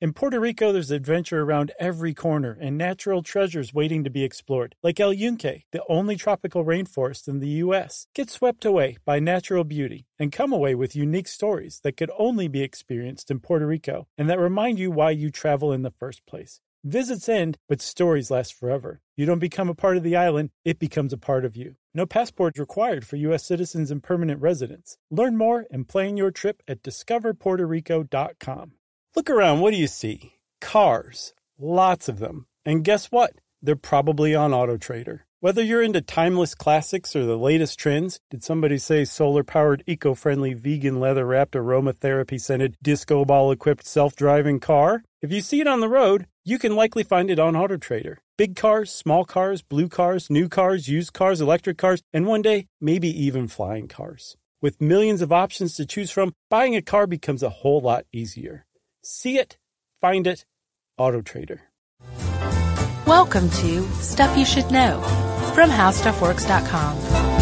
In Puerto Rico, there's adventure around every corner and natural treasures waiting to be explored, like El Yunque, the only tropical rainforest in the U.S. Get swept away by natural beauty and come away with unique stories that could only be experienced in Puerto Rico and that remind you why you travel in the first place. Visits end, but stories last forever. You don't become a part of the island, it becomes a part of you. No passport required for U.S. citizens and permanent residents. Learn more and plan your trip at discoverpuertorico.com. Look around, what do you see? Cars. Lots of them. And guess what? They're probably on AutoTrader. Whether you're into timeless classics or the latest trends, did somebody say solar-powered, eco-friendly, vegan, leather-wrapped, aromatherapy-scented, disco ball-equipped, self-driving car? If you see it on the road, you can likely find it on AutoTrader. Big cars, small cars, blue cars, new cars, used cars, electric cars, and one day, maybe even flying cars. With millions of options to choose from, buying a car becomes a whole lot easier. See it, find it, AutoTrader. Welcome to Stuff You Should Know from HowStuffWorks.com.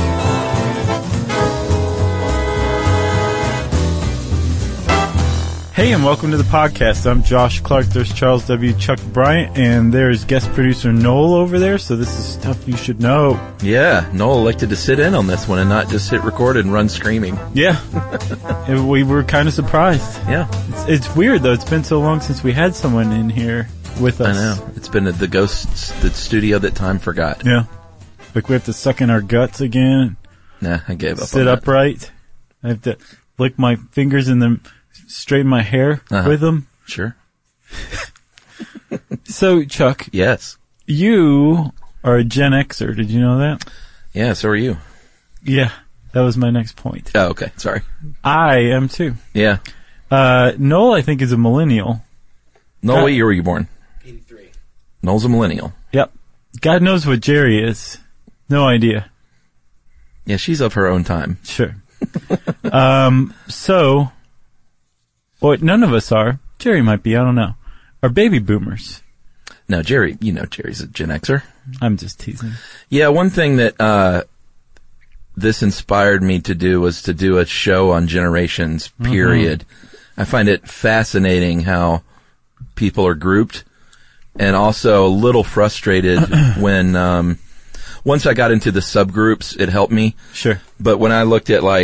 Hey, and welcome to the podcast. I'm Josh Clark. There's Charles W. Chuck Bryant, and there's guest producer Noel over there. So this is Stuff You Should Know. Yeah, Noel elected to sit in on this one and not just hit record and run screaming. Yeah, we were kind of surprised. Yeah. It's weird, though. It's been so long since we had someone in here with us. I know. It's been the the studio that time forgot. Yeah. Like we have to suck in our guts again. Nah, I gave up. Sit upright. I have to lick my fingers in the... straighten my hair with them. Sure. So, Chuck. Yes. You are a Gen Xer. Did you know that? Yeah, so are you. Yeah, that was my next point. Oh, okay. Sorry. I am too. Yeah. Noel, I think, is a millennial. Noel, what year were you born? 83. Noel's a millennial. Yep. God knows what Jerry is. No idea. Yeah, she's of her own time. Sure. So... what none of us are, Jerry might be, I don't know, are baby boomers. No, Jerry, Jerry's a Gen Xer. I'm just teasing. Yeah, one thing that this inspired me to do was to do a show on generations, period. Mm-hmm. I find it fascinating how people are grouped, and also a little frustrated when, once I got into the subgroups, it helped me. Sure. But when I looked at,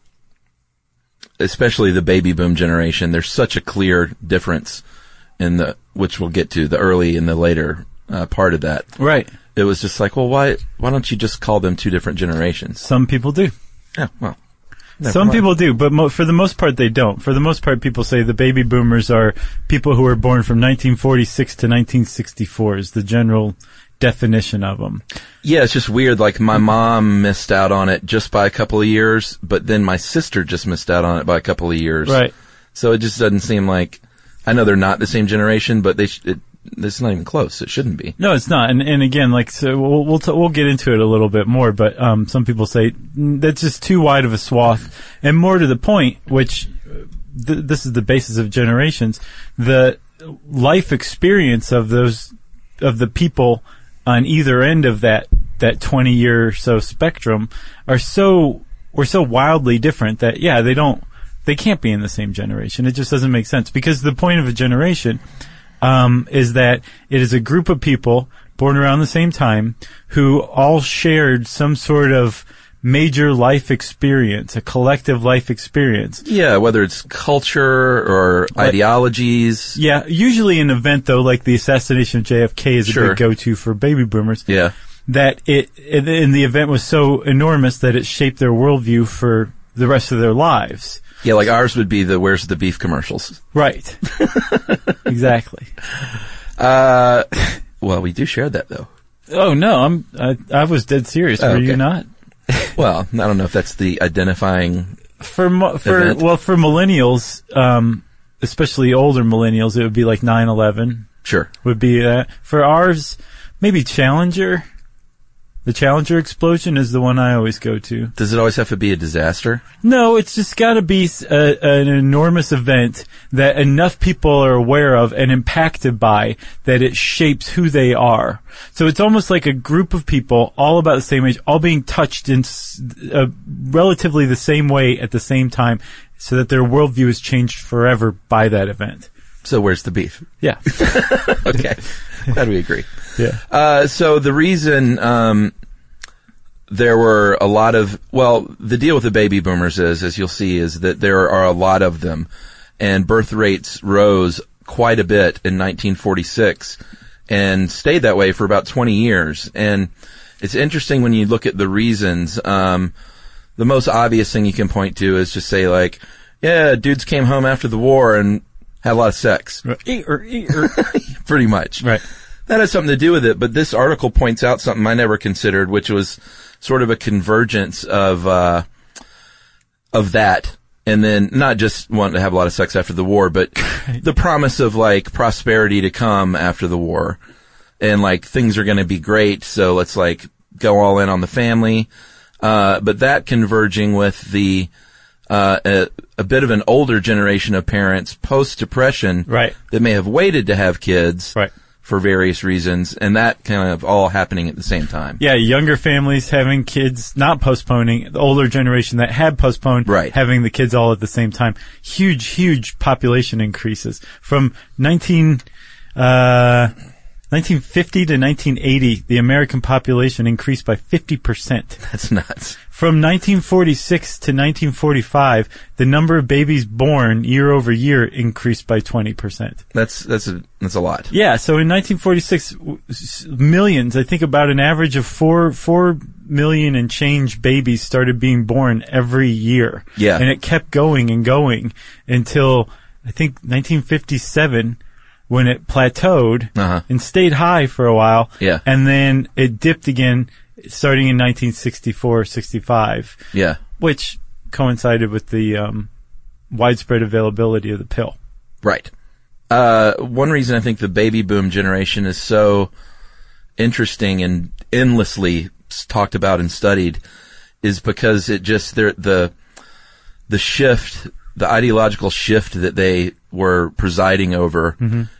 especially the baby boom generation, there's such a clear difference in which we'll get to, the early and the later part of that. Right. It was just like, well, why don't you just call them two different generations? Some people do. Yeah, well. Some people do, but for the most part, they don't. For the most part, people say the baby boomers are people who were born from 1946 to 1964 is the general definition of them. Yeah, it's just weird. Like, my mom missed out on it just by a couple of years, but then my sister just missed out on it by a couple of years. Right. So it just doesn't seem like, I know they're not the same generation, but it's not even close. It shouldn't be. No, it's not. And again, so we'll get into it a little bit more, but some people say that's just too wide of a swath. And more to the point, which this is the basis of generations, the life experience of the people on either end of that 20-year or so spectrum were so wildly different that, yeah, they can't be in the same generation. It just doesn't make sense, because the point of a generation is that it is a group of people born around the same time who all shared some sort of major life experience, a collective life experience. Yeah, whether it's culture or ideologies. Yeah, usually an event, though, like the assassination of JFK is a big go-to for baby boomers. Yeah. That and the event was so enormous that it shaped their worldview for the rest of their lives. Yeah, like ours would be the Where's the Beef commercials. Right. Exactly. Well, we do share that, though. Oh, no, I was dead serious. Were you not? Well, I don't know if that's the identifying for millennials, especially older millennials, it would be like 9/11. Sure. Would be that. For ours, maybe Challenger. The Challenger explosion is the one I always go to. Does it always have to be a disaster? No, it's just got to be an enormous event that enough people are aware of and impacted by that it shapes who they are. So it's almost like a group of people, all about the same age, all being touched in relatively the same way at the same time, so that their worldview is changed forever by that event. So where's the beef? Yeah. Okay. Glad we agree. Yeah. So the reason, there were a lot of, the deal with the baby boomers is, as you'll see, is that there are a lot of them, and birth rates rose quite a bit in 1946 and stayed that way for about 20 years. And it's interesting when you look at the reasons. The most obvious thing you can point to is just say like, yeah, dudes came home after the war and had a lot of sex. Pretty much. Right. That has something to do with it, but this article points out something I never considered, which was sort of a convergence of that. And then not just wanting to have a lot of sex after the war, but the promise of like prosperity to come after the war. And like things are going to be great, so let's like go all in on the family. But that converging with the a bit of an older generation of parents post-depression, right, that may have waited to have kids, right, for various reasons, and that kind of all happening at the same time. Yeah, younger families having kids, not postponing. The older generation that had postponed, right, having the kids all at the same time. Huge population increases. From 1950 to 1980, the American population increased by 50%. That's nuts. From 1946 to 1945, the number of babies born year over year increased by 20%. That's a lot. Yeah, so in 1946, millions, I think about an average of 4 million and change babies started being born every year. Yeah. And it kept going and going until, I think, 1957, when it plateaued and stayed high for a while. Yeah. And then it dipped again starting in 1964-65. Yeah. Which coincided with the widespread availability of the pill. Right. One reason I think the baby boom generation is so interesting and endlessly talked about and studied is because it just, the shift, the ideological shift that they were presiding over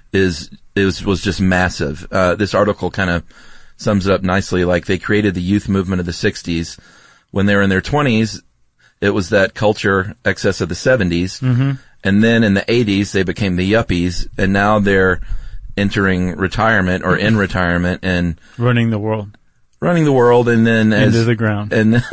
was just massive. This article kind of sums it up nicely. Like they created the youth movement of the 60s. When they were in their 20s, it was that culture excess of the 70s. And then in the 80s, they became the yuppies, and now they're entering retirement or in retirement and running the world, and then into the ground. And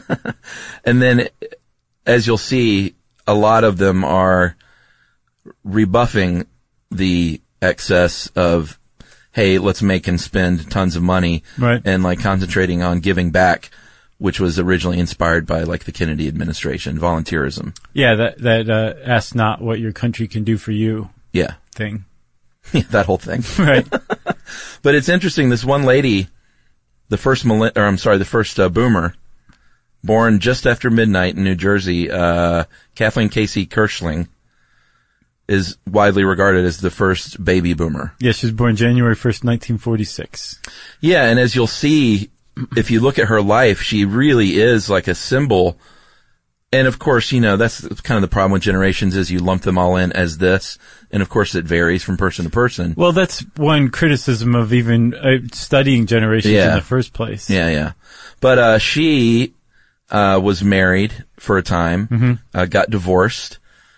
then as you'll see, a lot of them are rebuffing the excess of, hey, let's make and spend tons of money, right, and like concentrating on giving back, which was originally inspired by like the Kennedy administration, volunteerism. Yeah, that ask not what your country can do for you. Yeah. Thing. Yeah, that whole thing. Right. But it's interesting, this one lady, the first boomer, born just after midnight in New Jersey, Kathleen Casey Kirschling, is widely regarded as the first baby boomer. Yeah, she was born January 1st, 1946. Yeah, and as you'll see, if you look at her life, she really is like a symbol. And of course, that's kind of the problem with generations is you lump them all in as this. And of course, it varies from person to person. Well, that's one criticism of even studying generations in the first place. Yeah. But she was married for a time, got divorced,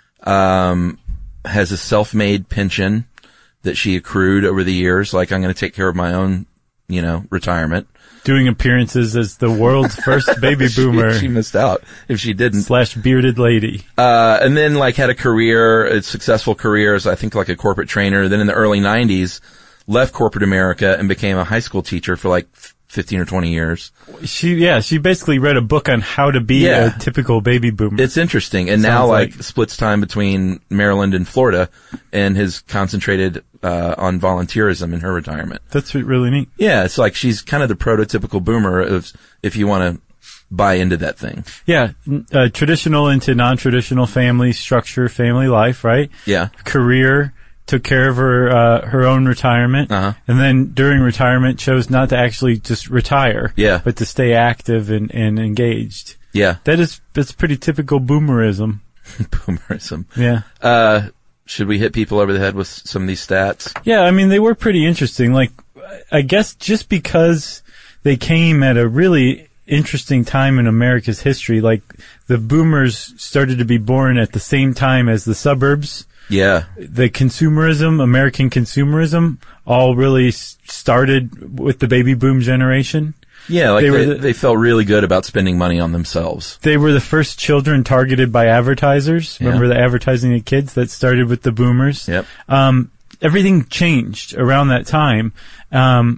has a self-made pension that she accrued over the years. Like, I'm going to take care of my own, retirement. Doing appearances as the world's first baby boomer. She missed out if she didn't. / bearded lady. And then like had a successful career as I think like a corporate trainer. Then in the early 90s, left corporate America and became a high school teacher for like 15 or 20 years. She basically read a book on how to be a typical baby boomer. It's interesting. And now splits time between Maryland and Florida and has concentrated on volunteerism in her retirement. That's really neat. Yeah, it's like she's kind of the prototypical boomer if you want to buy into that thing. Yeah, traditional into non-traditional family structure, family life, right? Yeah. Career, took care of her own retirement, and then during retirement chose not to actually just retire, but to stay active and engaged. Yeah. That's pretty typical boomerism. Boomerism. Yeah. Should we hit people over the head with some of these stats? Yeah, I mean, they were pretty interesting. Like, I guess just because they came at a really interesting time in America's history, like the boomers started to be born at the same time as the suburbs Yeah. The consumerism, American consumerism, all really started with the baby boom generation. Yeah, like they felt really good about spending money on themselves. They were the first children targeted by advertisers. Remember the advertising of kids that started with the boomers? Yep. Everything changed around that time, and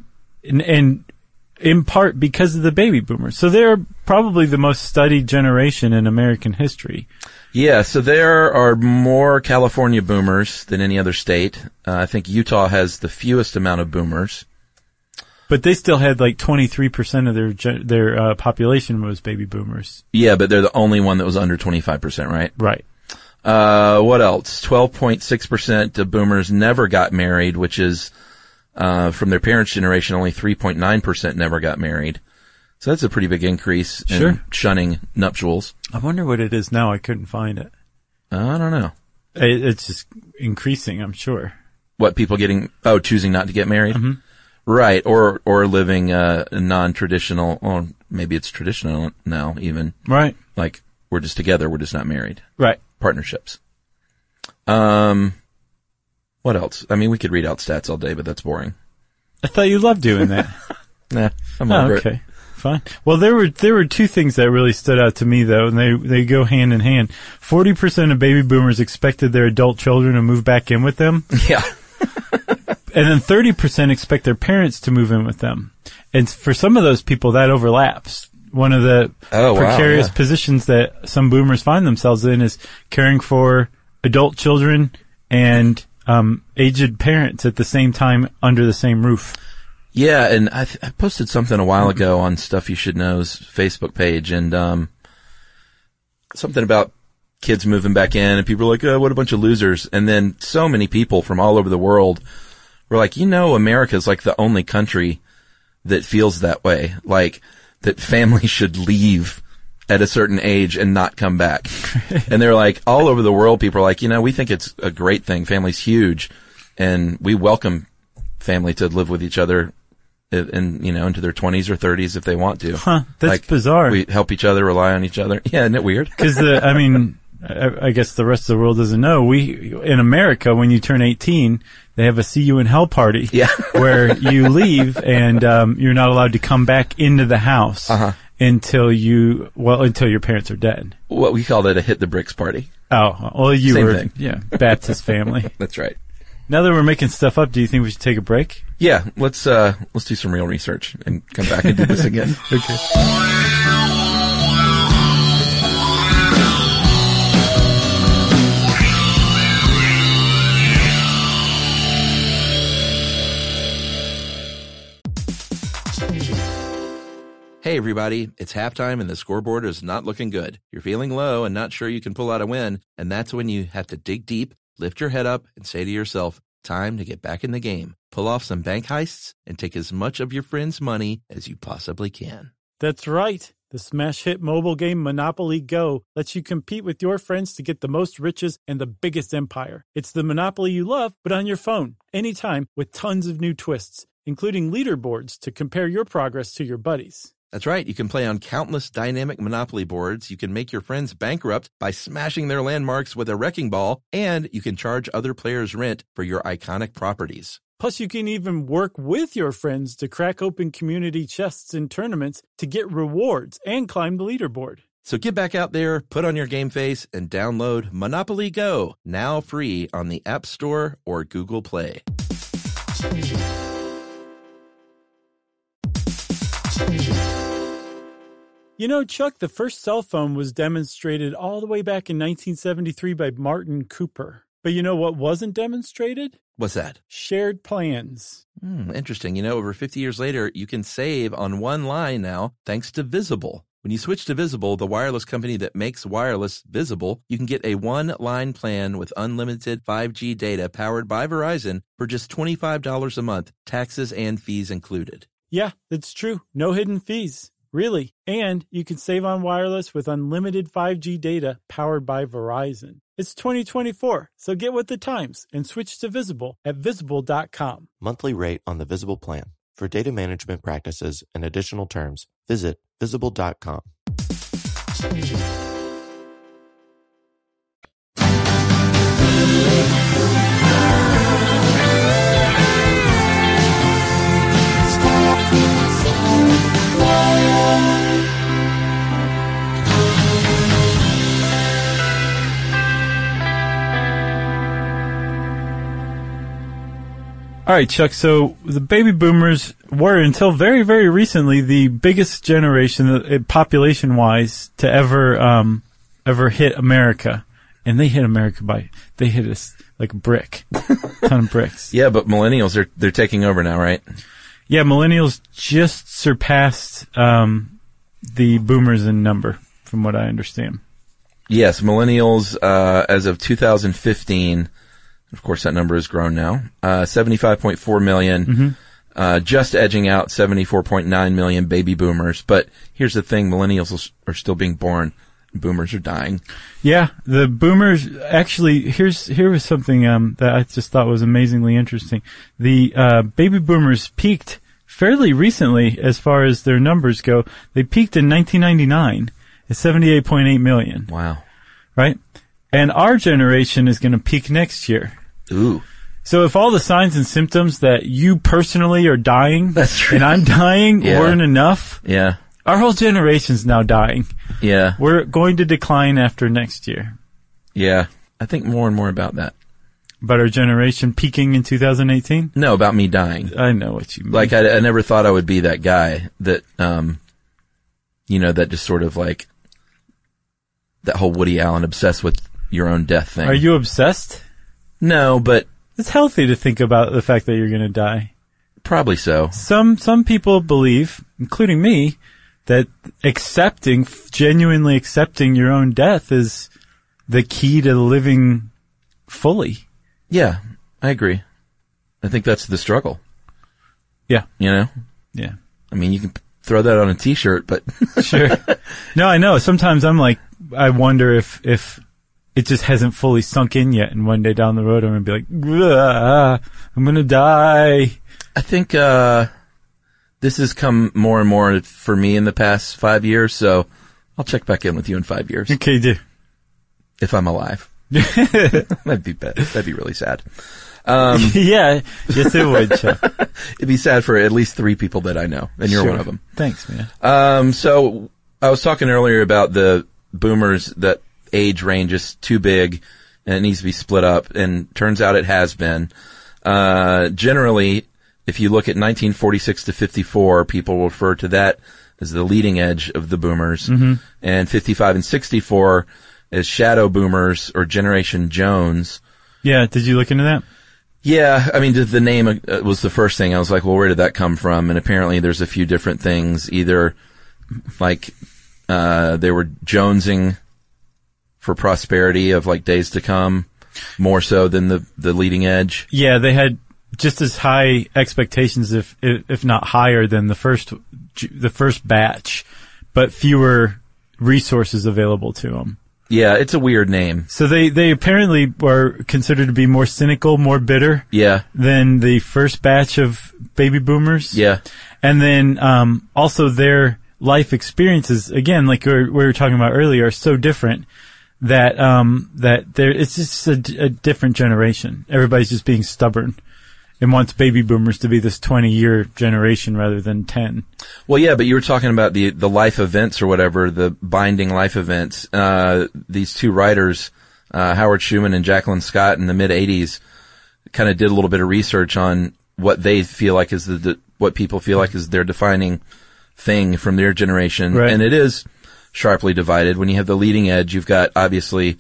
in part because of the baby boomers. So they're probably the most studied generation in American history. Yeah, so there are more California boomers than any other state. I think Utah has the fewest amount of boomers. But they still had like 23% of their population was baby boomers. Yeah, but they're the only one that was under 25%, right? Right. What else? 12.6% of boomers never got married, which is, from their parents' generation, only 3.9% never got married. So that's a pretty big increase in shunning nuptials. I wonder what it is now. I couldn't find it. I don't know. It's just increasing, I'm sure. What, people choosing not to get married? Mm-hmm. Right. Or living, non-traditional, or maybe it's traditional now even. Right. Like, we're just together, we're just not married. Right. Partnerships. What else? I mean, we could read out stats all day, but that's boring. I thought you loved doing that. Nah, I'm over it. Okay. Fine. Well, there were two things that really stood out to me though, and they go hand in hand. 40% of baby boomers expected their adult children to move back in with them. Yeah. And then 30% expect their parents to move in with them. And for some of those people, that overlaps. One of the precarious positions that some boomers find themselves in is caring for adult children and aged parents at the same time under the same roof. Yeah, and I posted something a while ago on Stuff You Should Know's Facebook page, and something about kids moving back in, and people were like, oh, what a bunch of losers. And then so many people from all over the world were like, America's like the only country that feels that way. Like, that families should leave at a certain age and not come back. And they're like, all over the world, people are like, we think it's a great thing. Family's huge. And we welcome family to live with each other into their 20s or 30s if they want to. Huh, that's bizarre. We help each other, rely on each other. Yeah, isn't it weird? Because I guess the rest of the world doesn't know. In America, when you turn 18, they have a see you in hell party. Yeah. Where you leave and, you're not allowed to come back into the house. Until your parents are dead. What we call that a hit the bricks party. Oh, well, Same thing. Yeah, Baptist family. That's right. Now that we're making stuff up, do you think we should take a break? Yeah, let's do some real research and come back and do this again. Okay. Hey everybody, it's halftime and the scoreboard is not looking good. You're feeling low and not sure you can pull out a win, and that's when you have to dig deep, lift your head up, and say to yourself, time to get back in the game. Pull off some bank heists and take as much of your friends' money as you possibly can. That's right. The smash hit mobile game Monopoly Go lets you compete with your friends to get the most riches and the biggest empire. It's the Monopoly you love, but on your phone, anytime, with tons of new twists, including leaderboards to compare your progress to your buddies. That's right. You can play on countless dynamic Monopoly boards. You can make your friends bankrupt by smashing their landmarks with a wrecking ball, and you can charge other players rent for your iconic properties. Plus, you can even work with your friends to crack open community chests in tournaments to get rewards and climb the leaderboard. So get back out there, put on your game face, and download Monopoly Go, now free on the App Store or Google Play. Chuck, the first cell phone was demonstrated all the way back in 1973 by Martin Cooper. But you know what wasn't demonstrated? What's that? Shared plans. Interesting. Over 50 years later, you can save on one line now thanks to Visible. When you switch to Visible, the wireless company that makes wireless visible, you can get a one-line plan with unlimited 5G data powered by Verizon for just $25 a month, taxes and fees included. Yeah, that's true. No hidden fees. Really. And you can save on wireless with unlimited 5G data powered by Verizon. It's 2024, so get with the times and switch to Visible at Visible.com. Monthly rate on the Visible plan. For data management practices and additional terms, visit Visible.com. All right, Chuck, so the baby boomers were, until very, very recently, the biggest generation, population-wise, to ever hit America. And they hit America they hit us like a brick. Ton of bricks. Yeah, but millennials, they're taking over now, right? Yeah, millennials just surpassed the boomers in number, from what I understand. Yes, millennials, as of 2015, of course that number has grown now, 75.4 million, just edging out 74.9 million baby boomers. But here's the thing, millennials are still being born. Boomers are dying. Yeah, the boomers, actually, here was something that I just thought was amazingly interesting. The baby boomers peaked fairly recently as far as their numbers go. They peaked in 1999 at 78.8 million. Wow. Right? And our generation is going to peak next year. Ooh. So if all the signs and symptoms that you personally are dying That's true. and I'm dying weren't enough, Yeah. our whole generation's now dying. Yeah. We're going to decline after next year. Yeah. I think more and more about that. About our generation peaking in 2018? No, about me dying. I know what you mean. Like, I never thought I would be that guy that, that just sort of like, that whole Woody Allen obsessed with your own death thing. Are you obsessed? No, but It's healthy to think about the fact that you're going to die. probably so. Some people believe, including me, that genuinely accepting your own death is the key to living fully. Yeah, I agree. I think that's the struggle. Yeah. You know? Yeah. I mean, you can throw that on a t-shirt, but Sure. No, I know. Sometimes I'm like, I wonder if it just hasn't fully sunk in yet, and one day down the road I'm going to be like, I'm going to die. I think this has come more and more for me in the past 5 years, so I'll check back in with you in 5 years. Okay, dude. If I'm alive. That'd be really sad. Yeah, yes it would, Chuck. It'd be sad for at least 3 people that I know, and you're Sure. one of them. Thanks, man. So I was talking earlier about the boomers, that age range is too big and it needs to be split up, and turns out it has been. Generally, if you look at 1946 to 54, people will refer to that as the leading edge of the boomers, and 55 and 64 as shadow boomers or Generation Jones. Yeah, did you look into that? Yeah, I mean, the name was the first thing. I was like, well, where did that come from? And apparently there's a few different things. Either, like, they were jonesing for prosperity of, like, days to come, more so than the leading edge. Yeah, they had just as high expectations, if not higher, than the first batch, but fewer resources available to them. Yeah, it's a weird name. So they apparently were considered to be more cynical, more bitter Yeah, than the first batch of baby boomers. yeah, And then also their life experiences, again, like we were talking about earlier, are so different that it's just a different generation. Everybody's just being stubborn and wants baby boomers to be this 20-year generation rather than 10. Well, yeah, but you were talking about the life events or whatever, the binding life events. These two writers, Howard Schuman and Jacqueline Scott, in the mid-'80s, kind of did a little bit of research on what they feel like is what people feel like is their defining thing from their generation. Right. And it is sharply divided. When you have the leading edge, you've got obviously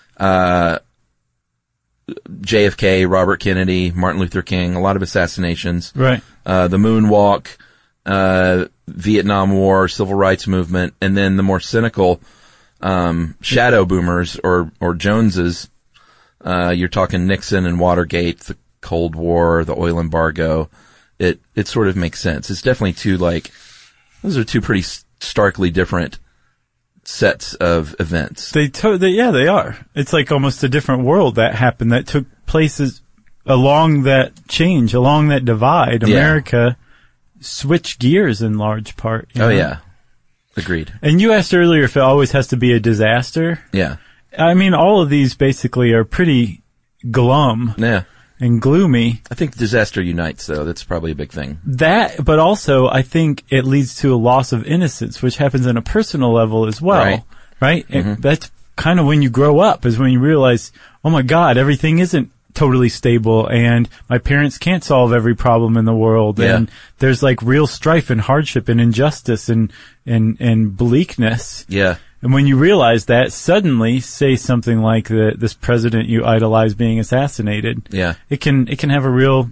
JFK, Robert Kennedy, Martin Luther King, a lot of assassinations. Right. The moonwalk, Vietnam War, civil rights movement, and then the more cynical shadow boomers or Joneses. You're talking Nixon and Watergate, the Cold War, the oil embargo. It sort of makes sense. It's definitely those are two pretty starkly different sets of events. They are. It's like almost a different world that happened, that took places along that change, along that divide. Yeah. America switched gears in large part. You know? Oh yeah. Agreed. And you asked earlier if it always has to be a disaster. Yeah. I mean, all of these basically are pretty glum Yeah. and gloomy. I think disaster unites, though. That's probably a big thing. That, but also I think it leads to a loss of innocence, which happens on a personal level as well. Right? And that's kind of when you grow up, is when you realize, oh my God, everything isn't totally stable, and my parents can't solve every problem in the world, and there's like real strife and hardship and injustice and bleakness. Yeah. And when you realize that, suddenly say something like this president you idolize being assassinated. Yeah. It can have a real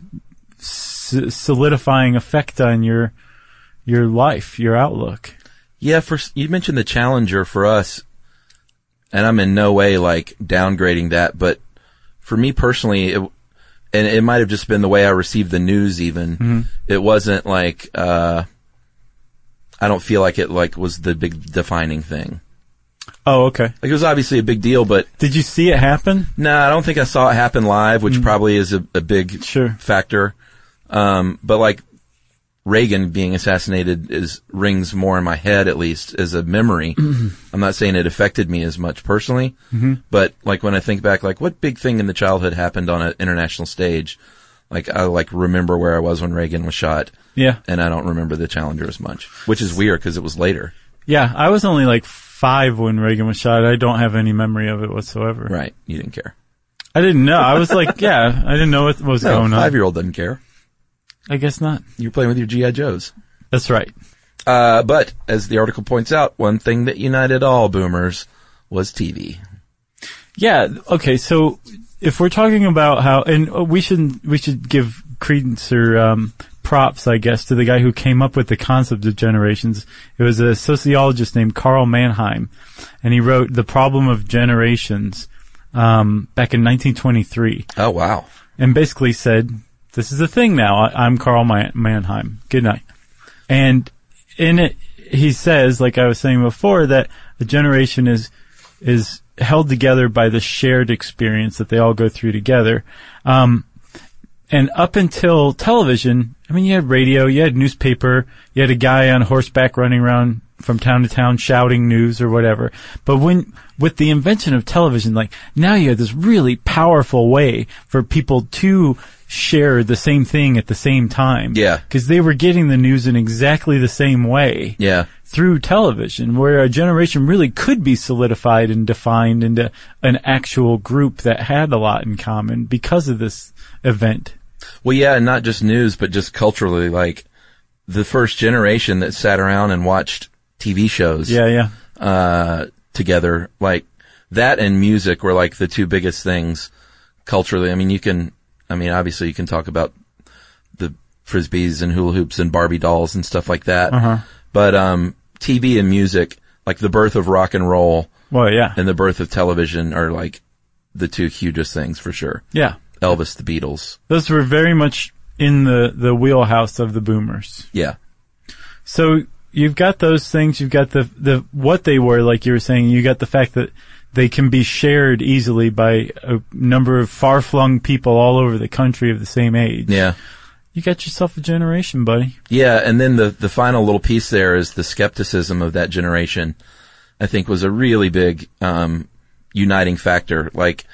solidifying effect on your life, your outlook. Yeah, you mentioned the Challenger for us, and I'm in no way like downgrading that, but for me personally, and it might have just been the way I received the news even. It wasn't like, I don't feel like it like was the big defining thing. Oh, okay. Like it was obviously a big deal, but. Did you see it happen? No, I don't think I saw it happen live, which probably is a big factor. But like Reagan being assassinated rings more in my head, at least as a memory. I'm not saying it affected me as much personally, but like when I think back, like what big thing in the childhood happened on an international stage? Like I like remember where I was when Reagan was shot. Yeah. And I don't remember the Challenger as much, which is weird because it was later. Yeah. I was only like 5 when Reagan was shot. I don't have any memory of it whatsoever. Right. You didn't care. I didn't know. I was like, I didn't know what was going on. 5-year-old doesn't care. I guess not. You're playing with your G.I. Joes. That's right. But as the article points out, one thing that united all boomers was TV. Yeah. Okay. So if we're talking about how, and we should give credence or props, I guess, to the guy who came up with the concept of generations. It was a sociologist named Karl Mannheim, and he wrote The Problem of Generations back in 1923. Oh, wow. And basically said, this is a thing now. I'm Karl Mannheim. Good night. And in it, he says, like I was saying before, that a generation is held together by the shared experience that they all go through together. And up until television, I mean, you had radio, you had newspaper, you had a guy on horseback running around from town to town shouting news or whatever. But with the invention of television, like now you have this really powerful way for people to share the same thing at the same time. Yeah. Because they were getting the news in exactly the same way. Yeah. Through television, where a generation really could be solidified and defined into an actual group that had a lot in common because of this event. Well, yeah, and not just news, but just culturally, like the first generation that sat around and watched TV shows. Together, like that and music were like the two biggest things culturally. I mean, obviously you can talk about the Frisbees and hula hoops and Barbie dolls and stuff like that. But, TV and music, like the birth of rock and roll. Well, yeah. And the birth of television are like the two hugest things for sure. Yeah. Elvis, the Beatles. Those were very much in the wheelhouse of the boomers. Yeah. So you've got those things, you've got the what they were, like you were saying, you got the fact that they can be shared easily by a number of far-flung people all over the country of the same age. Yeah. You got yourself a generation, buddy. Yeah, and then the final little piece there is the skepticism of that generation, I think was a really big uniting factor. Like,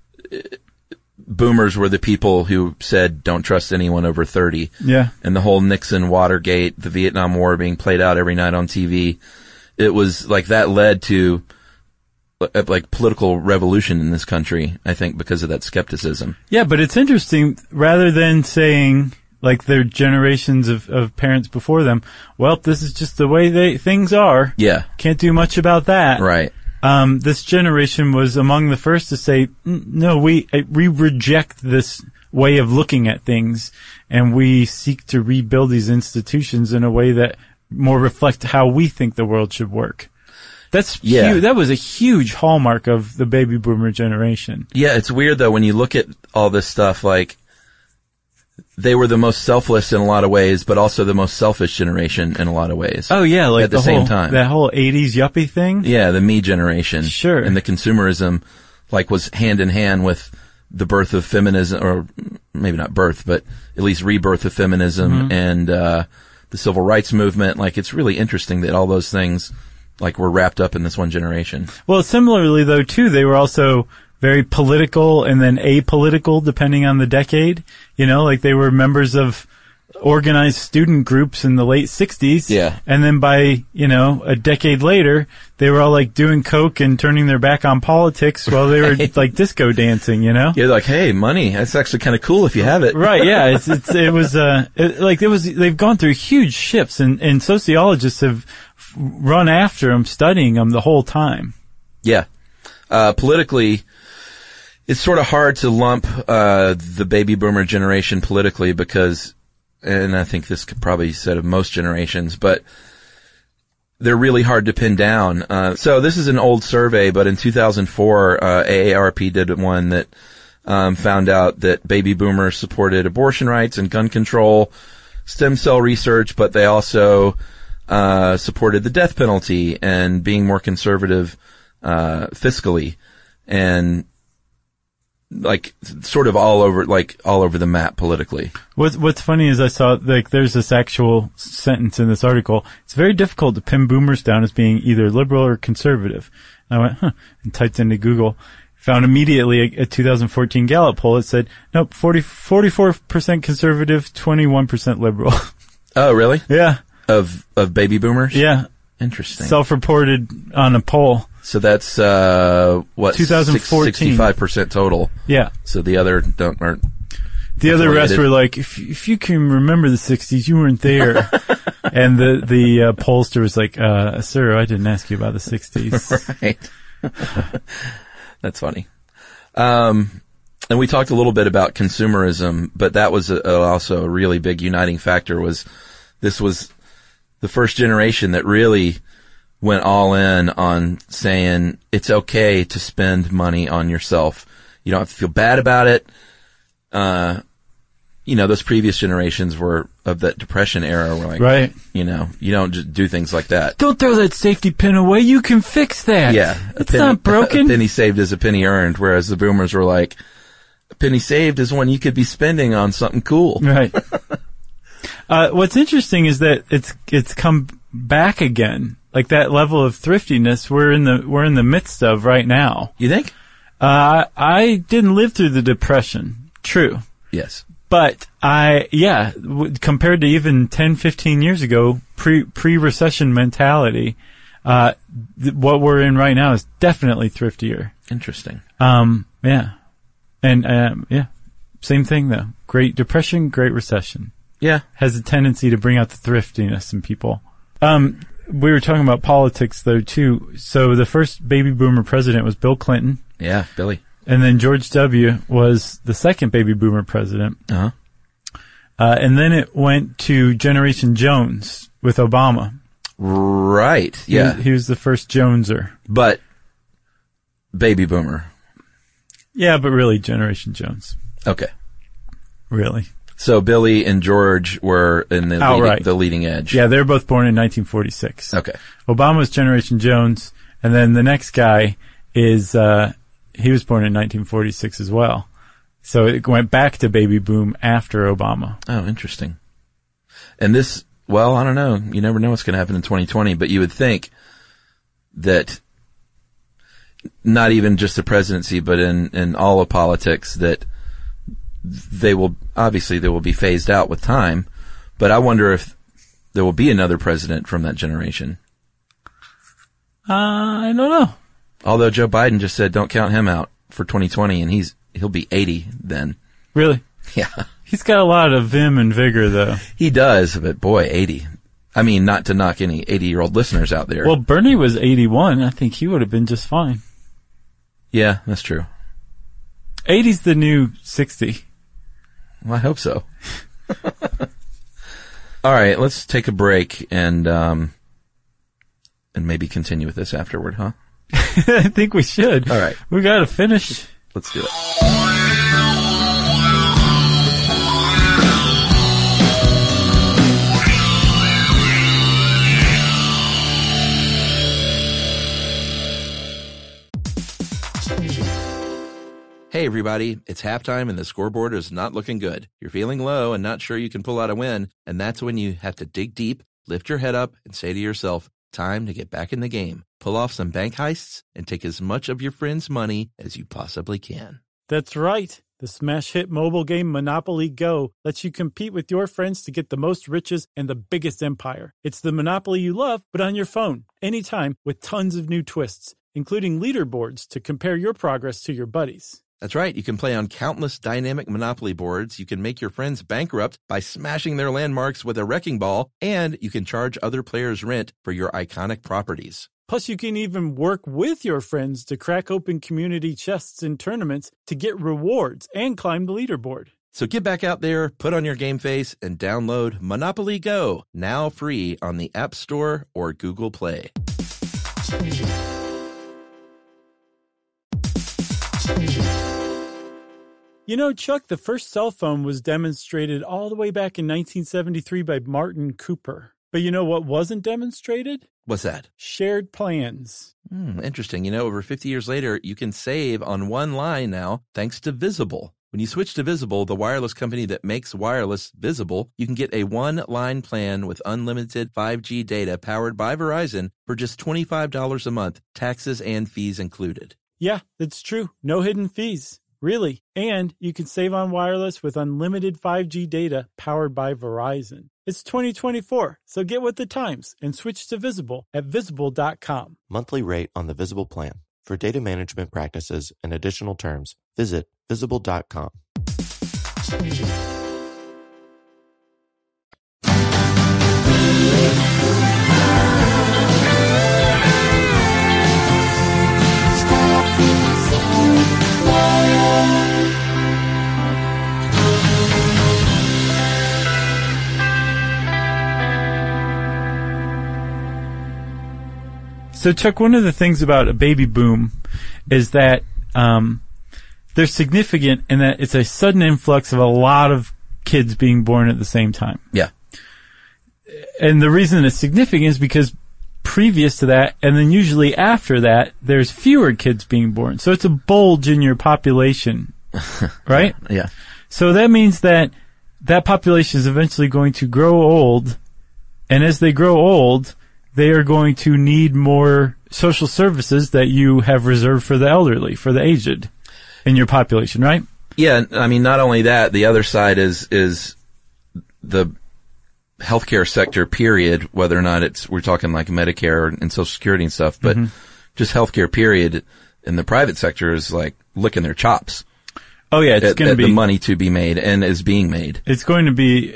boomers were the people who said, don't trust anyone over 30. Yeah. And the whole Nixon, Watergate, the Vietnam War being played out every night on TV. It was like that led to like political revolution in this country, I think, because of that skepticism. Yeah, but it's interesting, rather than saying, like their generations of parents before them, well, this is just the way things are. Yeah. Can't do much about that. Right. This generation was among the first to say, no, we reject this way of looking at things, and we seek to rebuild these institutions in a way that more reflect how we think the world should work. That's huge. That was a huge hallmark of the baby boomer generation. Yeah, it's weird though when you look at all this stuff, like they were the most selfless in a lot of ways, but also the most selfish generation in a lot of ways. Oh yeah, like at the same time. That whole 80s yuppie thing? Yeah, the me generation. Sure. And the consumerism like was hand in hand with the birth of feminism, or maybe not birth, but at least rebirth of feminism and the civil rights movement. Like it's really interesting that all those things like were wrapped up in this one generation. Well, similarly though too, they were also very political and then apolitical depending on the decade. You know, like they were members of organized student groups in the late 60s. Yeah. And then by, you know, a decade later, they were all like doing coke and turning their back on politics while they were like disco dancing, you know? You're like, hey, money, that's actually kind of cool if you have it. Right, yeah. They've gone through huge shifts and sociologists have run after them, studying them the whole time. Yeah. Politically, it's sort of hard to lump, the baby boomer generation politically because, and I think this could probably be said of most generations, but they're really hard to pin down. So this is an old survey, but in 2004, AARP did one that, found out that baby boomers supported abortion rights and gun control, stem cell research, but they also, supported the death penalty and being more conservative, fiscally, and like sort of all over the map politically. What's funny is I saw like there's this actual sentence in this article. It's very difficult to pin boomers down as being either liberal or conservative. And I went, and typed into Google, found immediately a 2014 Gallup poll that said, nope, 44% conservative, 21% liberal. Oh, really? Yeah. Of baby boomers? Yeah. Interesting. Self-reported on a poll. So that's, 2014. 65% total. Yeah. So the other aren't. The other rest were like, if you can remember the 60s, you weren't there. And the pollster was like, sir, I didn't ask you about the 60s. Right. That's funny. And we talked a little bit about consumerism, but that was also a really big uniting factor. This was the first generation that really went all in on saying it's okay to spend money on yourself. You don't have to feel bad about it. You know, those previous generations were of that Depression era were like, right. You know, you don't just do things like that. Don't throw that safety pin away. You can fix that. Yeah. It's not broken. A penny saved is a penny earned, whereas the boomers were like, a penny saved is one you could be spending on something cool. Right. What's interesting is that it's come back again. Like that level of thriftiness we're in the midst of right now. You think? I didn't live through the Depression. True. Yes. But compared to even 10, 15 years ago, pre-recession mentality, what we're in right now is definitely thriftier. Interesting. Yeah. And, same thing though. Great Depression, Great Recession. Yeah. Has a tendency to bring out the thriftiness in people. We were talking about politics though too. So the first baby boomer president was Bill Clinton. Yeah, Billy. And then George W. was the second baby boomer president. Uh-huh. And then it went to Generation Jones with Obama. Right. Yeah. He was the first Joneser. But baby boomer. Yeah, but really Generation Jones. Okay. Really. So Billy and George were in the leading edge. Yeah, they were both born in 1946. Okay. Obama was Generation Jones, and then the next guy is, he was born in 1946 as well. So it went back to baby boom after Obama. Oh, interesting. And this, well, I don't know. You never know what's going to happen in 2020, but you would think that not even just the presidency, but in all of politics, that they will be phased out with time. But I wonder if there will be another president from that generation. I don't know. Although Joe Biden just said don't count him out for 2020, and he'll be 80 then. Really? Yeah. He's got a lot of vim and vigor, though. He does, but boy, 80. I mean, not to knock any 80-year-old listeners out there. Well, Bernie was 81. I think he would have been just fine. Yeah, that's true. 80's the new 60. Well, I hope so. All right, let's take a break and maybe continue with this afterward, huh? I think we should. All right. We got to finish. Let's do it. Hey everybody, it's halftime and the scoreboard is not looking good. You're feeling low and not sure you can pull out a win, and that's when you have to dig deep, lift your head up, and say to yourself, Time to get back in the game, pull off some bank heists, and take as much of your friends' money as you possibly can. That's right. The smash hit mobile game Monopoly Go lets you compete with your friends to get the most riches and the biggest empire. It's the Monopoly you love, but on your phone, anytime, with tons of new twists, including leaderboards to compare your progress to your buddies. That's right. You can play on countless dynamic Monopoly boards. You can make your friends bankrupt by smashing their landmarks with a wrecking ball, and you can charge other players rent for your iconic properties. Plus, you can even work with your friends to crack open community chests in tournaments to get rewards and climb the leaderboard. So get back out there, put on your game face, and download Monopoly Go, now free on the App Store or Google Play. You know, Chuck, the first cell phone was demonstrated all the way back in 1973 by Martin Cooper. But you know what wasn't demonstrated? What's that? Shared plans. Interesting. You know, over 50 years later, you can save on one line now thanks to Visible. When you switch to Visible, the wireless company that makes wireless visible, you can get a one-line plan with unlimited 5G data powered by Verizon for just $25 a month, taxes and fees included. Yeah, that's true. No hidden fees. Really. And you can save on wireless with unlimited 5G data powered by Verizon. It's 2024, so get with the times and switch to Visible at Visible.com. Monthly rate on the Visible plan. For data management practices and additional terms, visit Visible.com. So, Chuck, one of the things about a baby boom is that they're significant in that it's a sudden influx of a lot of kids being born at the same time. Yeah. And the reason it's significant is because previous to that, and then usually after that, there's fewer kids being born. So it's a bulge in your population, right? Yeah. So that means that that population is eventually going to grow old, and as they grow old, they are going to need more social services that you have reserved for the elderly, for the aged in your population, right? Yeah, I mean, not only that, the other side is the healthcare sector, period, whether or not we're talking like Medicare and Social Security and stuff, but just healthcare, period, in the private sector is like licking their chops. Oh yeah, it's going to be the money to be made and is being made. It's going to be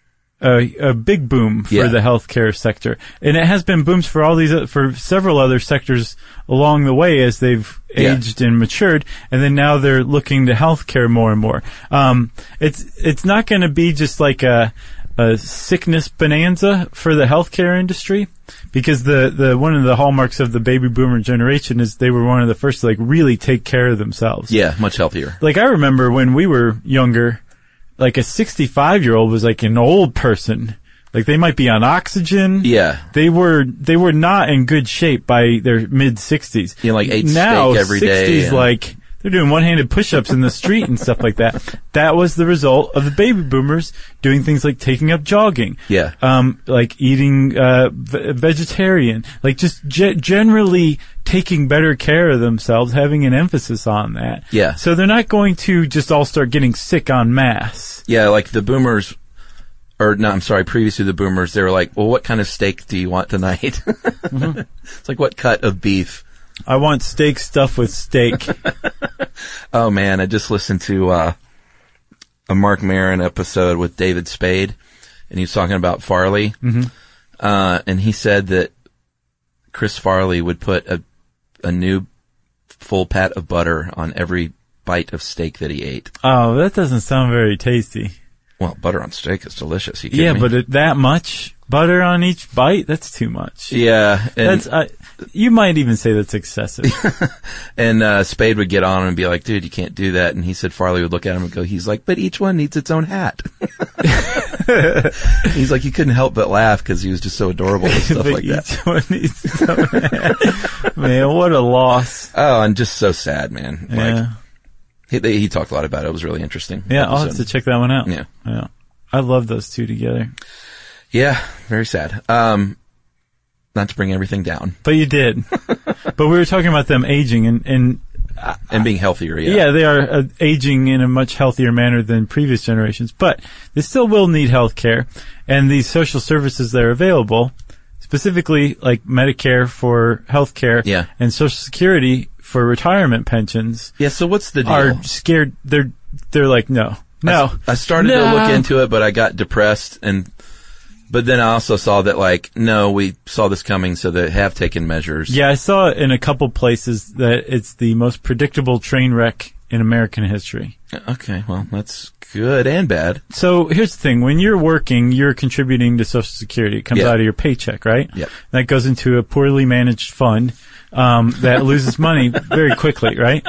a big boom for the healthcare sector, and it has been booms for all these for several other sectors along the way as they've aged and matured, and then now they're looking to healthcare more and more. It's not going to be just like a sickness bonanza for the healthcare industry, because the one of the hallmarks of the baby boomer generation is they were one of the first to like really take care of themselves. Yeah, much healthier. Like I remember when we were younger, like a 65-year-old was like an old person. Like they might be on oxygen. Yeah. They were not in good shape by their mid-60s. You know, like ate now, steak every day. Now, 60s, like, they're doing one-handed push-ups in the street and stuff like that. That was the result of the baby boomers doing things like taking up jogging. Yeah. Like eating, vegetarian. Like just generally taking better care of themselves, having an emphasis on that. Yeah. So they're not going to just all start getting sick en masse. Yeah, like the boomers, previous to the boomers, they were like, well, what kind of steak do you want tonight? It's like, what cut of beef? I want steak stuffed with steak. Oh man, I just listened to a Mark Maron episode with David Spade, and he was talking about Farley. And he said that Chris Farley would put a new full pat of butter on every bite of steak that he ate. Oh, that doesn't sound very tasty. Well, butter on steak is delicious. You kidding me? But that much butter on each bite, that's too much. Yeah. And you might even say that's excessive. And Spade would get on him and be like, dude, you can't do that. And he said Farley would look at him and go, he's like, but each one needs its own hat. He's like, you couldn't help but laugh because he was just so adorable and stuff like that. Each one needs its own hat. Man, what a loss. Oh, and just so sad, man. Yeah. Like, he talked a lot about it. It was really interesting. Yeah, I'll have to check that one out. Yeah. I love those two together. Yeah, very sad. not to bring everything down. But you did. But we were talking about them aging and being healthier, Yeah, they are aging in a much healthier manner than previous generations, but they still will need health care. And these social services that are available, specifically like Medicare for health care and Social Security for retirement pensions. Yeah, so what's the deal? Are scared. They're like, no. I started to look into it, but I got depressed but then I also saw that, like, no, we saw this coming, so they have taken measures. Yeah, I saw it in a couple places that it's the most predictable train wreck in American history. Okay, well, that's good and bad. So here's the thing. When you're working, you're contributing to Social Security. It comes out of your paycheck, right? Yeah. That goes into a poorly managed fund that loses money very quickly, right?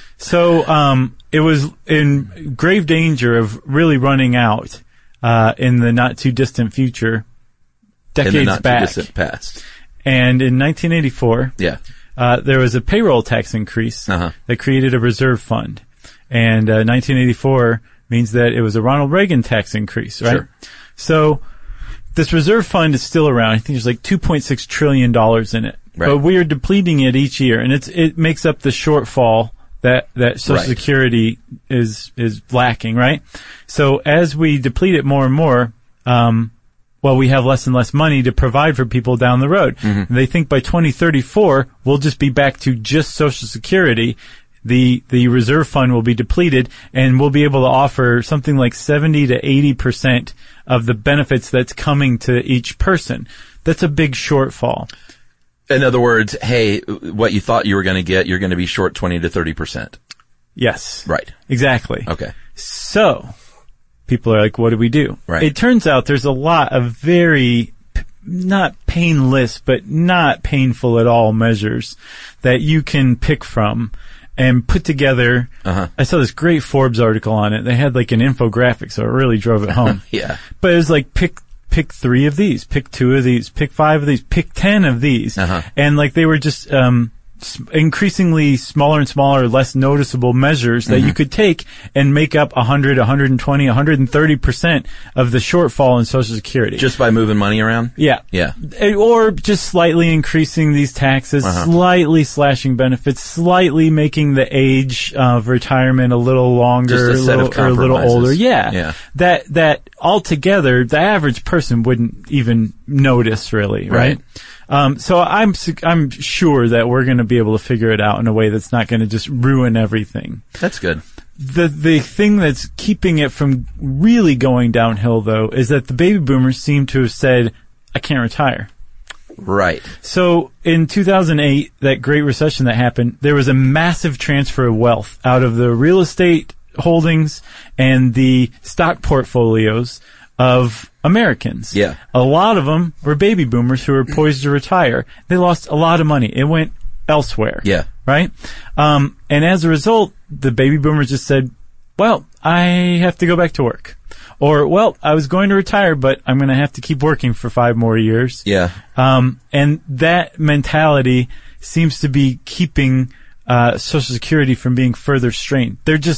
So it was in grave danger of really running out in the not too distant future, decades in the not back. Too distant past. And in 1984, there was a payroll tax increase that created a reserve fund. And 1984 means that it was a Ronald Reagan tax increase, right? Sure. So this reserve fund is still around. I think there's like $2.6 trillion in it. Right. But we are depleting it each year, and it makes up the shortfall that Social Security is lacking, right? So as we deplete it more and more, we have less and less money to provide for people down the road. Mm-hmm. They think by 2034, we'll just be back to just Social Security. The reserve fund will be depleted, and we'll be able to offer something like 70 to 80% of the benefits that's coming to each person. That's a big shortfall. In other words, hey, what you thought you were going to get, you're going to be short 20 to 30%. Yes. Right. Exactly. Okay. So, people are like, what do we do? Right. It turns out there's a lot of very, not painless, but not painful at all measures that you can pick from and put together. I saw this great Forbes article on it. They had like an infographic, so it really drove it home. Yeah. But it was like, pick 3 of these, pick 2 of these, pick 5 of these, pick 10 of these. And like they were just increasingly smaller and smaller, less noticeable measures that you could take and make up 100, 120, 130% of the shortfall in Social Security. Just by moving money around? Yeah. Yeah. Or just slightly increasing these taxes, slightly slashing benefits, slightly making the age of retirement a little longer, just a set of or a little older. Yeah. That altogether, the average person wouldn't even notice really, right? So I'm sure that we're going to be able to figure it out in a way that's not going to just ruin everything. That's good. The thing that's keeping it from really going downhill, though, is that the baby boomers seem to have said, I can't retire. Right. So in 2008, that Great Recession that happened, there was a massive transfer of wealth out of the real estate holdings and the stock portfolios of Americans. Yeah. A lot of them were baby boomers who were poised to retire. They lost a lot of money. It went elsewhere. Yeah. Right? And as a result, the baby boomers just said, well, I have to go back to work. Or, well, I was going to retire, but I'm going to have to keep working for 5 more years. Yeah. And that mentality seems to be keeping Social Security from being further strained.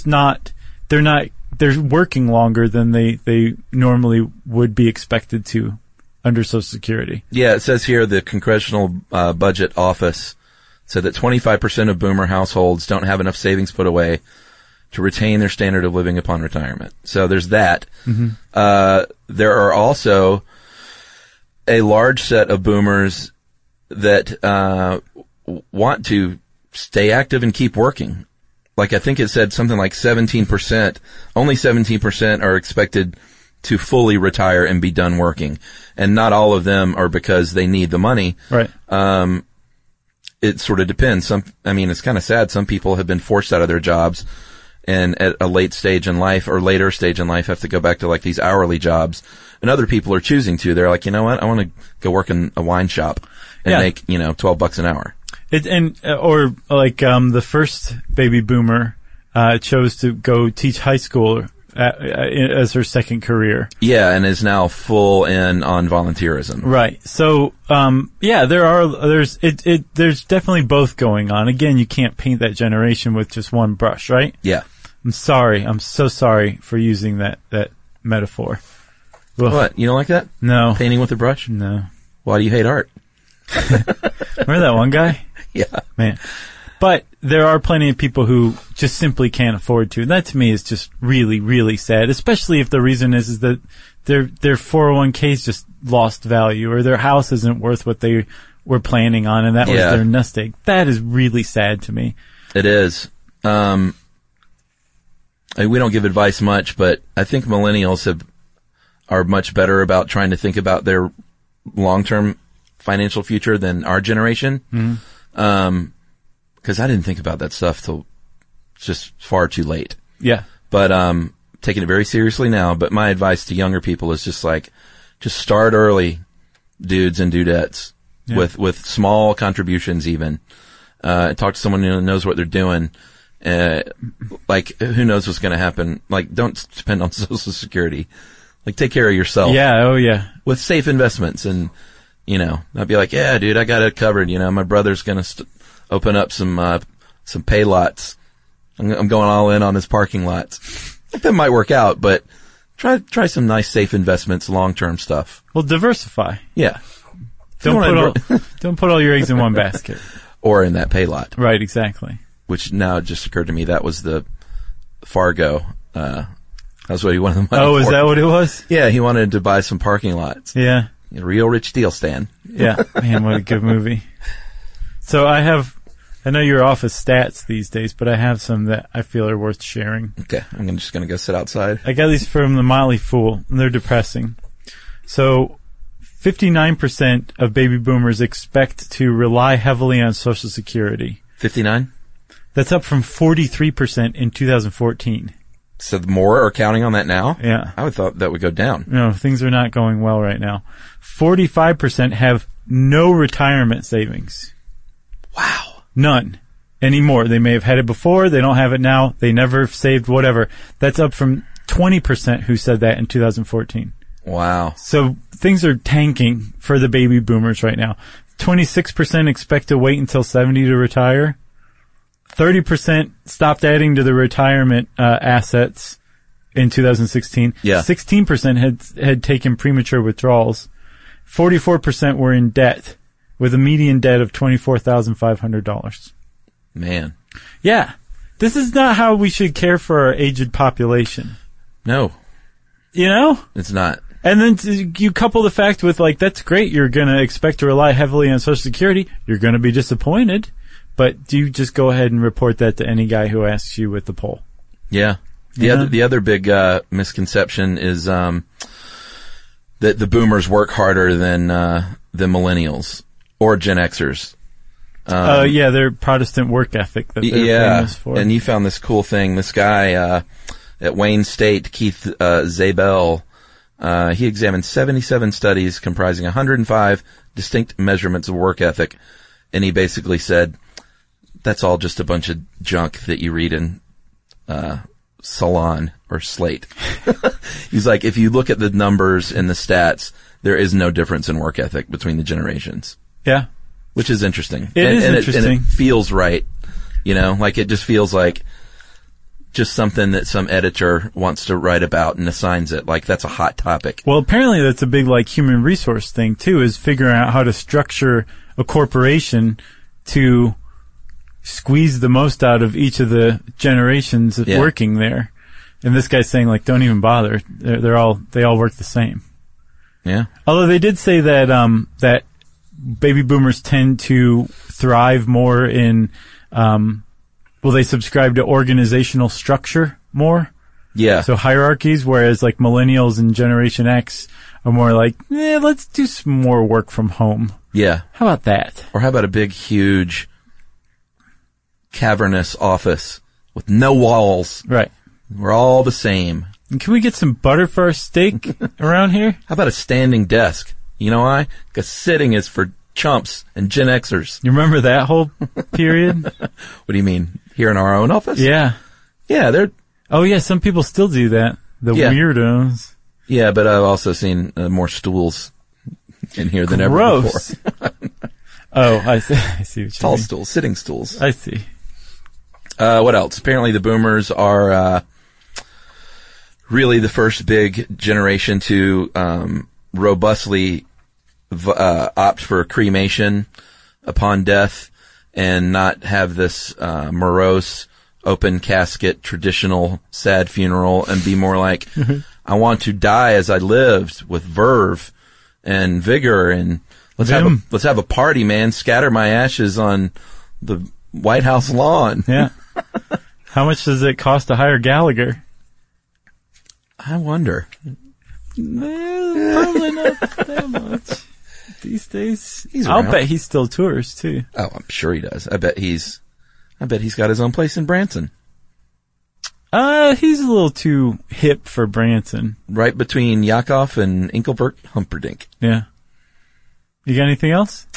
They're working longer than they normally would be expected to under Social Security. Yeah, it says here the Congressional Budget Office said that 25% of boomer households don't have enough savings put away to retain their standard of living upon retirement. So there's that. There are also a large set of boomers that want to stay active and keep working. Like I think it said something like 17%, only 17% are expected to fully retire and be done working. And not all of them are because they need the money. Right. It sort of depends. It's kind of sad. Some people have been forced out of their jobs and at a late stage in life or later stage in life have to go back to like these hourly jobs. And other people are choosing to. They're like, you know what? I want to go work in a wine shop and make, $12 an hour. The first baby boomer chose to go teach high school as her second career. Yeah, and is now full in on volunteerism. Right. So, there's definitely both going on. Again, you can't paint that generation with just one brush, right? Yeah. I'm sorry. I'm so sorry for using that metaphor. Ugh. What? You don't like that? No. Painting with a brush? No. Why do you hate art? Remember that one guy? Yeah. Man. But there are plenty of people who just simply can't afford to. And that to me is just really, really sad, especially if the reason is that their 401ks just lost value or their house isn't worth what they were planning on, and that was their nest egg. That is really sad to me. It is. We don't give advice much, but I think millennials are much better about trying to think about their long-term financial future than our generation. Mm-hmm. Cause I didn't think about that stuff till just far too late. Yeah. But, taking it very seriously now, but my advice to younger people is just start early, dudes and dudettes, with small contributions even. Talk to someone who knows what they're doing. Who knows what's going to happen? Don't depend on Social Security. Take care of yourself. Yeah. Oh, yeah. With safe investments and, I'd be like, yeah, dude, I got it covered. My brother's going to open up some pay lots. I'm going all in on his parking lots. That might work out, but try some nice safe investments, long-term stuff. Well, diversify. Yeah. Don't put all your eggs in one basket. Or in that pay lot. Right, exactly. Which now just occurred to me, that was the Fargo, that's what he wanted the money for. Oh, is that what it was? Yeah, he wanted to buy some parking lots. Yeah. A real rich deal, Stan. Yeah. Man, what a good movie. So I know you're off of stats these days, but I have some that I feel are worth sharing. Okay. I'm just going to go sit outside. I got these from the Motley Fool, and they're depressing. So 59% of baby boomers expect to rely heavily on Social Security. 59? That's up from 43% in 2014. So more are counting on that now? Yeah. I would thought that would go down. No, things are not going well right now. 45% have no retirement savings. Wow. None anymore. They may have had it before. They don't have it now. They never saved whatever. That's up from 20% who said that in 2014. Wow. So things are tanking for the baby boomers right now. 26% expect to wait until 70 to retire. 30% stopped adding to the retirement assets in 2016. Yeah. 16% had taken premature withdrawals. 44% were in debt, with a median debt of $24,500. Man. Yeah. This is not how we should care for our aged population. No. It's not. And then you couple the fact with, that's great, you're going to expect to rely heavily on Social Security. You're going to be disappointed. But do you just go ahead and report that to any guy who asks you with the poll? Yeah. The other big misconception is that the boomers work harder than millennials or Gen Xers. Their Protestant work ethic that they're famous for. And you found this cool thing. This guy at Wayne State, Keith Zabel, he examined 77 studies comprising 105 distinct measurements of work ethic, and he basically said, that's all just a bunch of junk that you read in Salon or Slate. He's like, if you look at the numbers and the stats, there is no difference in work ethic between the generations. Yeah. Which is interesting. It is interesting. And it feels right. It just feels like just something that some editor wants to write about and assigns it. That's a hot topic. Well, apparently that's a big, human resource thing, too, is figuring out how to structure a corporation to squeeze the most out of each of the generations working there. And this guy's saying, don't even bother. They all work the same. Yeah. Although they did say that, that baby boomers tend to thrive more in, they subscribe to organizational structure more. Yeah. So hierarchies, whereas millennials and Generation X are more let's do some more work from home. Yeah. How about that? Or how about a big, huge, cavernous office with no walls? Right. We're all the same. And can we get some butter for our steak around here? How about a standing desk? You know why? Because sitting is for chumps and Gen Xers. You remember that whole period? What do you mean? Here in our own office? Yeah. Yeah, they're... Oh, yeah, some people still do that. The weirdos. Yeah, but I've also seen more stools in here than ever before. Oh, I see what you mean. Tall stools, sitting stools. I see. What else? Apparently the boomers are really the first big generation to robustly opt for cremation upon death and not have this morose, open casket, traditional sad funeral, and be more like, I want to die as I lived, with verve and vigor, and let's have a party, man. Scatter my ashes on the White House lawn. Yeah. How much does it cost to hire Gallagher? I wonder. Probably not that much these days. I'll bet he still tours too. Oh, I'm sure he does. I bet he's got his own place in Branson. He's a little too hip for Branson. Right between Yakov and Engelbert Humperdinck. Yeah. You got anything else?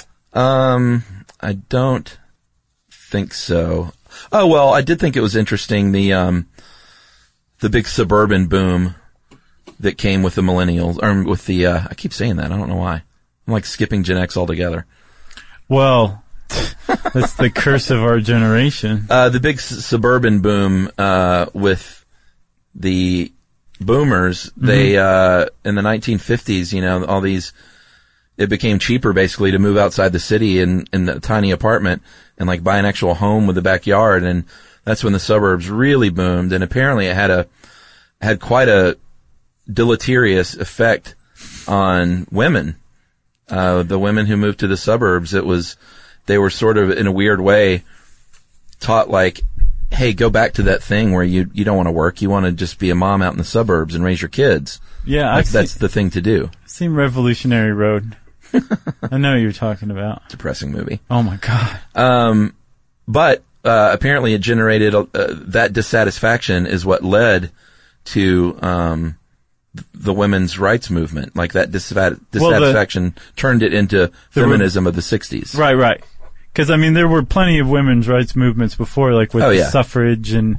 I don't think so. Oh, well, I did think it was interesting, the big suburban boom that came with the millennials, or with the, I keep saying that, I don't know why. I'm like skipping Gen X altogether. Well, that's the curse of our generation. The big suburban boom, with the boomers, they, in the 1950s, you know, all these, it became cheaper basically to move outside the city in a tiny apartment and like buy an actual home with a backyard. And that's when the suburbs really boomed. And apparently it had quite a deleterious effect on women. The women who moved to the suburbs, they were sort of in a weird way taught like, hey, go back to that thing where you don't want to work. You want to just be a mom out in the suburbs and raise your kids. Yeah. That's the thing to do. I've seen Revolutionary Road. I know what you're talking about. Depressing movie. Oh my God. But apparently it generated, that dissatisfaction is what led to, the women's rights movement. Like that dissatisfaction turned it into feminism of the 60s. Right. Because, I mean, there were plenty of women's rights movements before, like with suffrage and,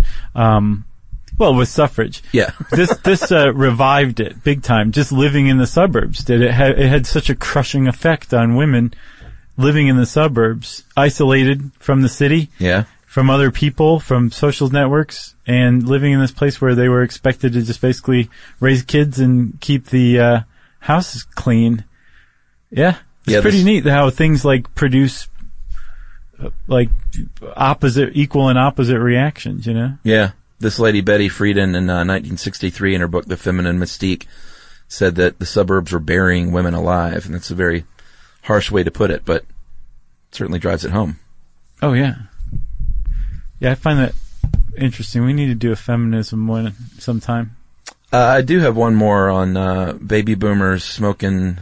with suffrage. Yeah. This revived it big time. Just living in the suburbs it had such a crushing effect on women living in the suburbs, isolated from the city. Yeah. From other people, from social networks, and living in this place where they were expected to just basically raise kids and keep the houses clean. Yeah. It's pretty neat how things like produce like equal and opposite reactions, you know? Yeah. This lady, Betty Friedan, in 1963 in her book, The Feminine Mystique, said that the suburbs were burying women alive. And that's a very harsh way to put it, but it certainly drives it home. Oh, yeah. Yeah, I find that interesting. We need to do a feminism one sometime. I do have one more on baby boomers smoking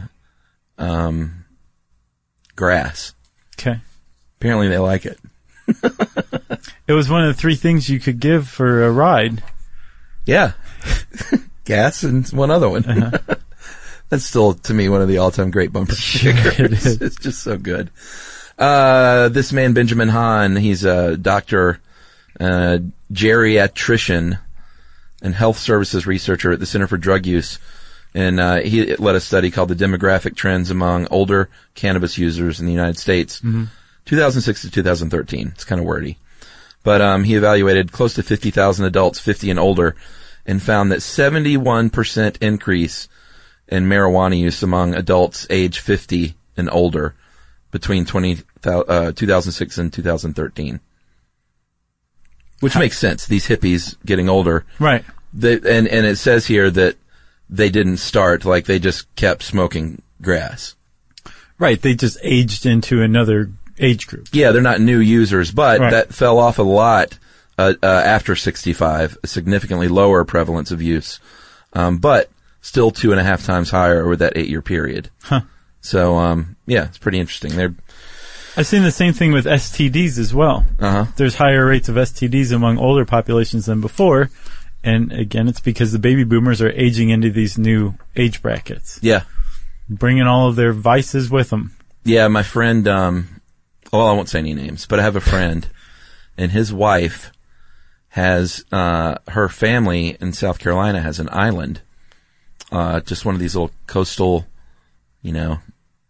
grass. Okay. Apparently they like it. It was one of the 3 things you could give for a ride. Yeah. Gas and one other one. Uh-huh. That's still, to me, one of the all-time great bumper stickers. It's just so good. This man, Benjamin Hahn, he's a doctor, geriatrician and health services researcher at the Center for Drug Use. And he led a study called The Demographic Trends Among Older Cannabis Users in the United States, 2006 to 2013. It's kind of wordy. But he evaluated close to 50,000 adults 50 and older and found that 71% increase in marijuana use among adults age 50 and older between 2006 and 2013. Which makes sense. These hippies getting older. Right. And it says here that they didn't start, like they just kept smoking grass. Right. They just aged into another age group. Yeah, they're not new users, but that fell off a lot after 65, a significantly lower prevalence of use. But still 2.5 times higher over that 8-year period. Huh. So, yeah, it's pretty interesting. I've seen the same thing with STDs as well. Uh-huh. There's higher rates of STDs among older populations than before. And again, it's because the baby boomers are aging into these new age brackets. Yeah. Bringing all of their vices with them. Yeah, my friend, I won't say any names, but I have a friend, and his wife has, her family in South Carolina has an island, just one of these little coastal,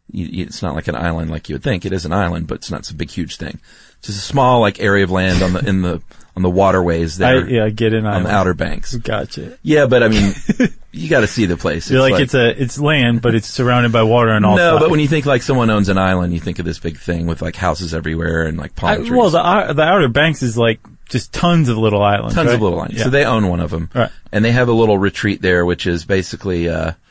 It's not like an island like you would think. It is an island, but it's not some big, huge thing. It's just a small, like, area of land on the waterways there. I get an On island. the Outer Banks. Gotcha. Yeah, but I mean, you got to see the place. You're like it's land, but it's surrounded by water and all. No, but when you think like someone owns an island, you think of this big thing with like houses everywhere and like palm trees. Well, the Outer Banks is like just tons of little islands. Tons right? of little islands. Yeah. So they own one of them, right. And they have a little retreat there, which is basically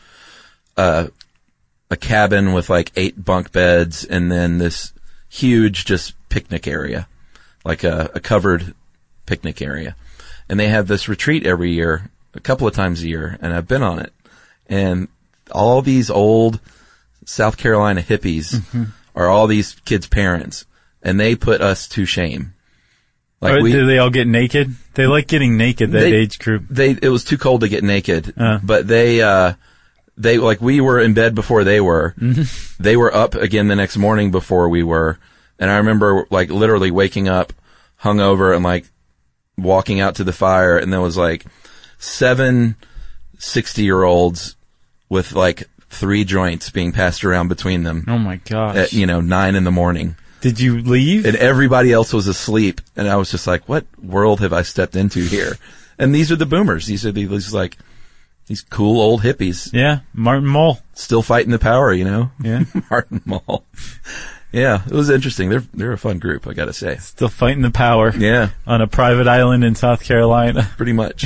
a cabin with like 8 bunk beds, and then this huge just picnic area, like a covered picnic area. And they have this retreat every year, a couple of times a year, and I've been on it. And all these old South Carolina hippies are all these kids' parents, and they put us to shame. Like do they all get naked? They like getting naked, that age group. It was too cold to get naked, but they like, we were in bed before they were. They were up again the next morning before we were. And I remember like literally waking up hungover and like walking out to the fire, and there was like 7 60-year-olds with like 3 joints being passed around between them. Oh my gosh. At, 9 in the morning. Did you leave? And everybody else was asleep. And I was just like, what world have I stepped into here? And these are the boomers. These are these cool old hippies. Yeah. Martin Mull. Still fighting the power, Yeah. Martin Mull. Yeah, it was interesting. They're a fun group, I gotta say. Still fighting the power. Yeah. On a private island in South Carolina. Pretty much.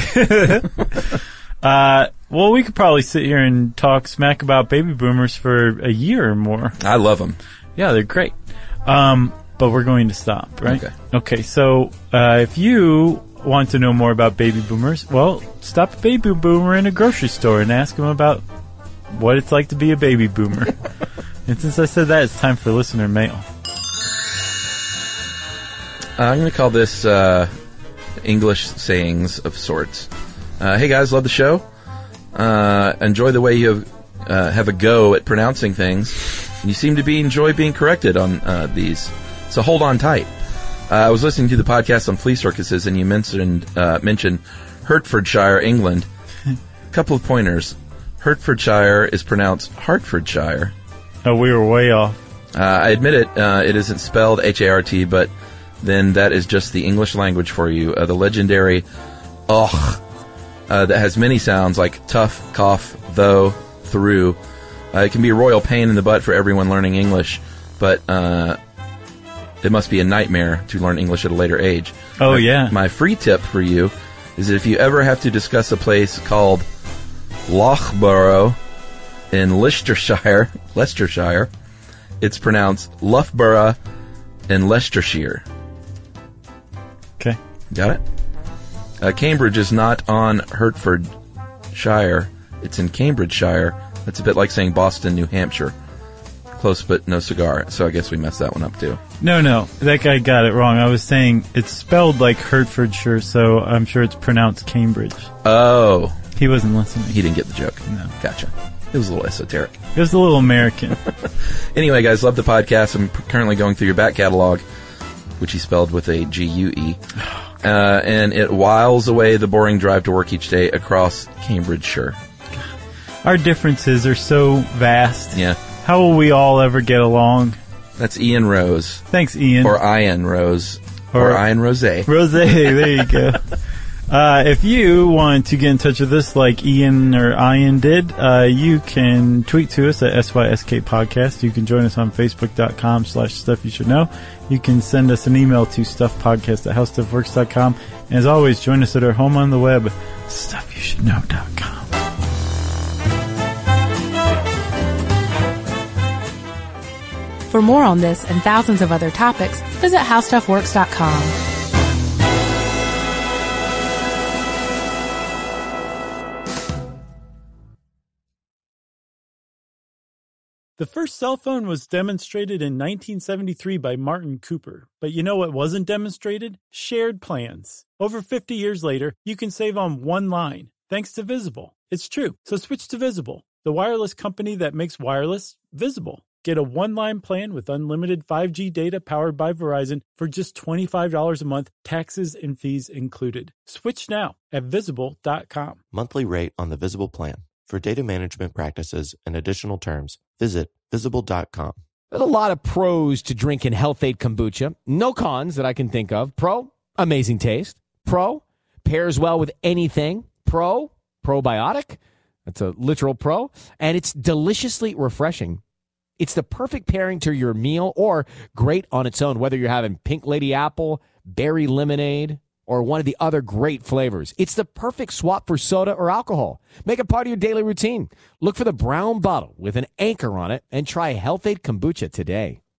Well, we could probably sit here and talk smack about baby boomers for a year or more. I love them. Yeah, they're great. But we're going to stop, right? Okay. So, if you want to know more about baby boomers, well, stop a baby boomer in a grocery store and ask them about what it's like to be a baby boomer. And since I said that, it's time for listener mail. I'm going to call this English sayings of sorts. Hey guys, love the show. Enjoy the way you have a go at pronouncing things. And you seem to enjoy being corrected on these. So hold on tight. I was listening to the podcast on flea circuses, and you mentioned Hertfordshire, England. A couple of pointers. Hertfordshire is pronounced Hertfordshire. Oh, we were way off. I admit it. It isn't spelled H-A-R-T, but then that is just the English language for you. The legendary ugh that has many sounds like tough, cough, though, through. It can be a royal pain in the butt for everyone learning English, but it must be a nightmare to learn English at a later age. Oh, yeah. My free tip for you is that if you ever have to discuss a place called Loughborough in Leicestershire, it's pronounced Loughborough in Leicestershire. Okay. Got it? Cambridge is not on Hertfordshire. It's in Cambridgeshire. That's a bit like saying Boston, New Hampshire. Close, but no cigar. So I guess we messed that one up, too. No. That guy got it wrong. I was saying it's spelled like Hertfordshire, so I'm sure it's pronounced Cambridge. Oh. He wasn't listening. He didn't get the joke. No. Gotcha. It was a little esoteric. It was a little American. Anyway, guys, love the podcast. I'm currently going through your back catalog, which he spelled with a G-U-E. And it whiles away the boring drive to work each day across Cambridgeshire. Our differences are so vast. Yeah. How will we all ever get along? That's Ian Rose. Thanks, Ian. Or Ian Rose. Or Ian Rose. Rose, there you go. If you want to get in touch with us like Ian or Ian did, you can tweet to us at SYSK Podcast. You can join us on Facebook.com/Stuff You Should Know. You can send us an email to StuffPodcast@HowStuffWorks.com. And as always, join us at our home on the web, StuffYouShouldKnow.com. For more on this and thousands of other topics, visit HowStuffWorks.com. The first cell phone was demonstrated in 1973 by Martin Cooper. But you know what wasn't demonstrated? Shared plans. Over 50 years later, you can save on one line, thanks to Visible. It's true. So switch to Visible, the wireless company that makes wireless visible. Get a one-line plan with unlimited 5G data powered by Verizon for just $25 a month, taxes and fees included. Switch now at Visible.com. Monthly rate on the Visible plan. For data management practices and additional terms, visit Visible.com. There's a lot of pros to drinking Health-Ade kombucha. No cons that I can think of. Pro, amazing taste. Pro, pairs well with anything. Pro, probiotic. That's a literal pro. And it's deliciously refreshing. It's the perfect pairing to your meal or great on its own, whether you're having pink lady apple, berry lemonade, or one of the other great flavors. It's the perfect swap for soda or alcohol. Make it part of your daily routine. Look for the brown bottle with an anchor on it and try Health-Ade kombucha today.